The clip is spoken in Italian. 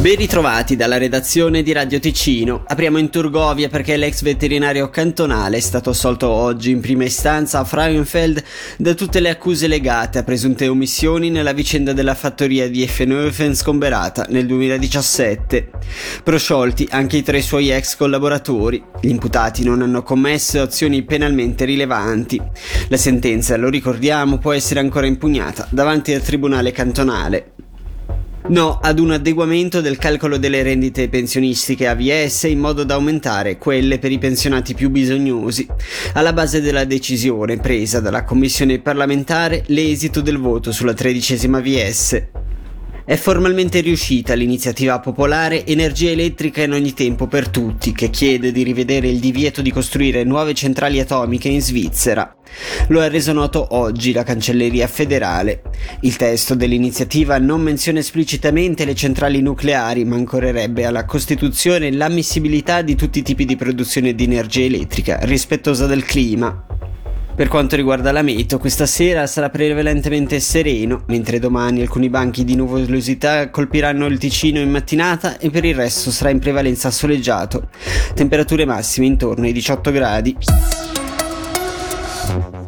Ben ritrovati dalla redazione di Radio Ticino. Apriamo in Turgovia perché l'ex veterinario cantonale è stato assolto oggi in prima istanza a Frauenfeld da tutte le accuse legate a presunte omissioni nella vicenda della fattoria di Effenhofen sgomberata nel 2017. Prosciolti anche i 3 suoi ex collaboratori. Gli imputati non hanno commesso azioni penalmente rilevanti. La sentenza, lo ricordiamo, può essere ancora impugnata davanti al tribunale cantonale. No ad un adeguamento del calcolo delle rendite pensionistiche AVS in modo da aumentare quelle per i pensionati più bisognosi. Alla base della decisione presa dalla commissione parlamentare l'esito del voto sulla 13ª AVS. È formalmente riuscita l'iniziativa popolare Energia elettrica in ogni tempo per tutti, che chiede di rivedere il divieto di costruire nuove centrali atomiche in Svizzera. Lo ha reso noto oggi la Cancelleria federale. Il testo dell'iniziativa non menziona esplicitamente le centrali nucleari, ma ancorerebbe alla Costituzione l'ammissibilità di tutti i tipi di produzione di energia elettrica, rispettosa del clima. Per quanto riguarda la meteo, questa sera sarà prevalentemente sereno, mentre domani alcuni banchi di nuvolosità colpiranno il Ticino in mattinata e per il resto sarà in prevalenza soleggiato. Temperature massime intorno ai 18 gradi.